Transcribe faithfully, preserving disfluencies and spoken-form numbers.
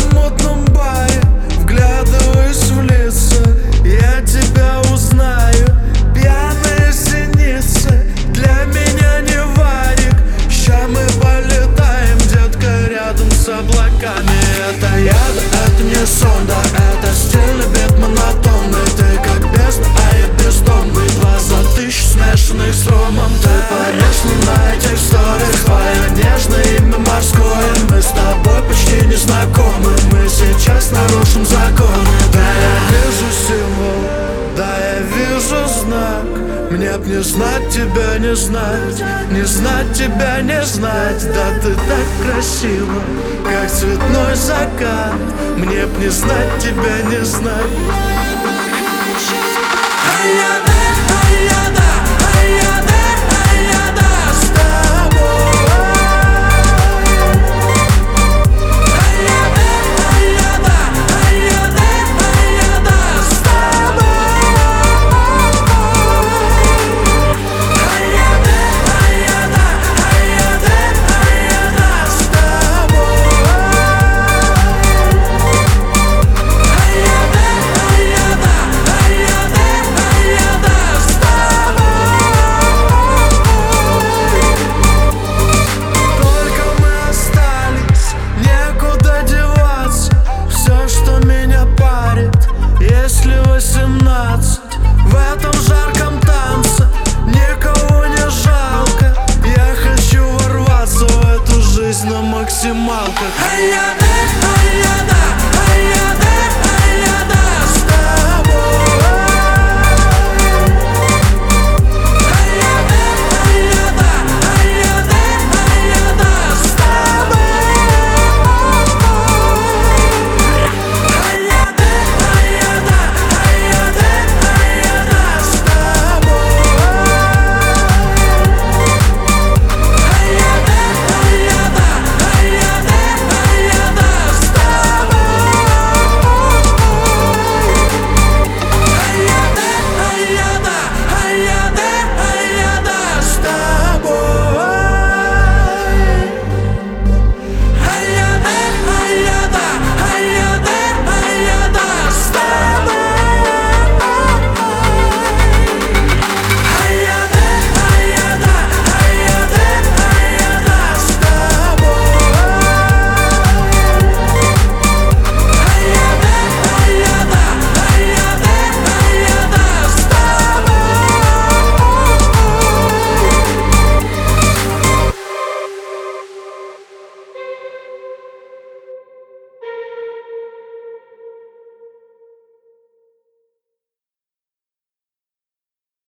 этом мутном баре вглядываюсь в лица, я тебя узнаю. Пьяные синицы для меня не варик. Ща мы полетаем, детка, рядом с облаками. Это яд, это не сон, да, это стильный бит монотонный. Ты как бездна, а я бездомный. Два за тысячу смешанных с ромом. Ты повешена на этих сториях, твое нежное имя морское. Мы с тобой почти не знакомы, мы сейчас нарушим законы. Да, я вижу символ, да, я вижу знак. Мне б не знать тебя, не знать, не знать тебя, не знать. Да ты так красива, как цветной закат. Мне б не знать тебя, не знать. Ай-яда, ай-яда, ай-яда, ай-яда с тобой. Ай-яда, ай-яда, ай-яда, ай-яда с тобой. Ай-яда, ай-яда, ай-яда, ай-яда с тобой. Ай-яда, ай-яда, ай-яда, ай-яда с тобой. Только мы остались, некуда деваться. Все, что меня парит, если восемнадцать. В этом жарком танце никого не жалко. Я хочу ворваться в эту жизнь на максималках.